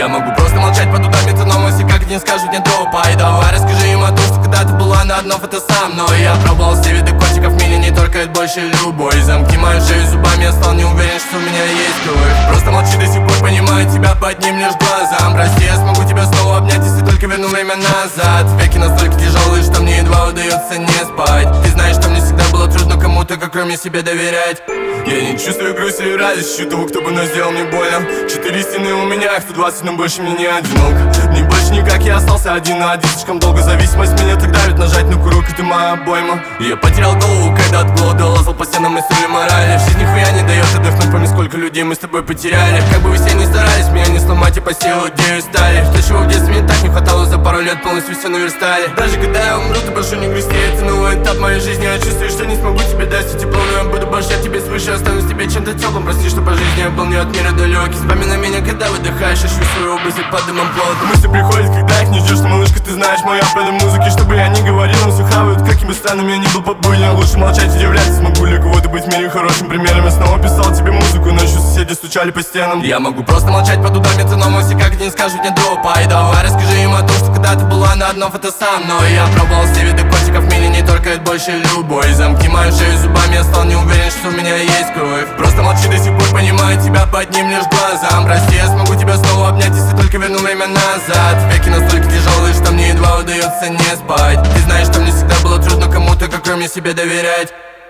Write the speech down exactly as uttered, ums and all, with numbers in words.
Я могу просто молчать под ударами, но если как не скажут мне тупай. Давай расскажи им о том, что когда ты была на одном фото со мной. Я пробовал все виды котиков, меня не торкает больше любой. Замки мою шею зубами, я стал не уверен, что у меня есть кровь. Просто молчи, до сих пор понимаю тебя по одним лишь глазам. Прости, я смогу тебя снова обнять, если только верну время назад. Веки настолько тяжелые, что мне едва удается не спать. Ты знаешь, что мне всегда было трудно кому-то, как кроме себе, доверять. Я не чувствую грусть и радость, ищу того, кто бы но сделал мне больно. Четыре стены у меня, их сто двадцать, но больше мне не одиноко. Не больше никак, я остался один на один. Слишком долго зависимость меня так давит, нажать на курок, и ты моя обойма. И я потерял голову, когда от голода лазал по стенам и строили морали. В жизни нихуя не дает отдохнуть, помни, сколько людей мы с тобой потеряли. Как бы вы все не старались, меня не сломать и по силу идею стали. То, чего в детстве мне так не хватало, за пару лет полностью все наверстали. Даже когда я умру, ты прошу не грусти, это новый этап моей жизни. Я чувствую, что не смогу тебе дать все тепло, но я буду больше тебе свыше, останусь тебе чем-то теплым. Прости, что по жизни я был не от мира далекий. Вспоминай меня, когда выдыхаешь, ищу свой образ и под дымом плота. Мысли приходят, когда их не ждешь, малышка, ты знаешь моя по этой музыке. Чтобы я не говорил, им все хавают, каким бы странным я ни был побыльным. Лучше молчать, удивляться, смогу ли кого-то быть в мире хорошим примером. Я снова писал тебе музыку, ночью соседи стучали по стенам. Я могу просто молчать под ударами, но если как не скажут мне тупай. Давай расскажи им о том, что когда ты была на одном фото со мной. Я пробовал все виды котиков, меня не торкает больше любой. Замки мою шею зубами, я стал не уверен, что у меня есть кровь. Просто молчи, до сих пор понимаю тебя по одним лишь глазам. Прости, я смогу тебя снова обнять, если только верну время назад. Веки настолько тяжелые, что мне едва удается не спать. Ты знаешь, что мне всегда было трудно кому-то, как кроме себе, доверять.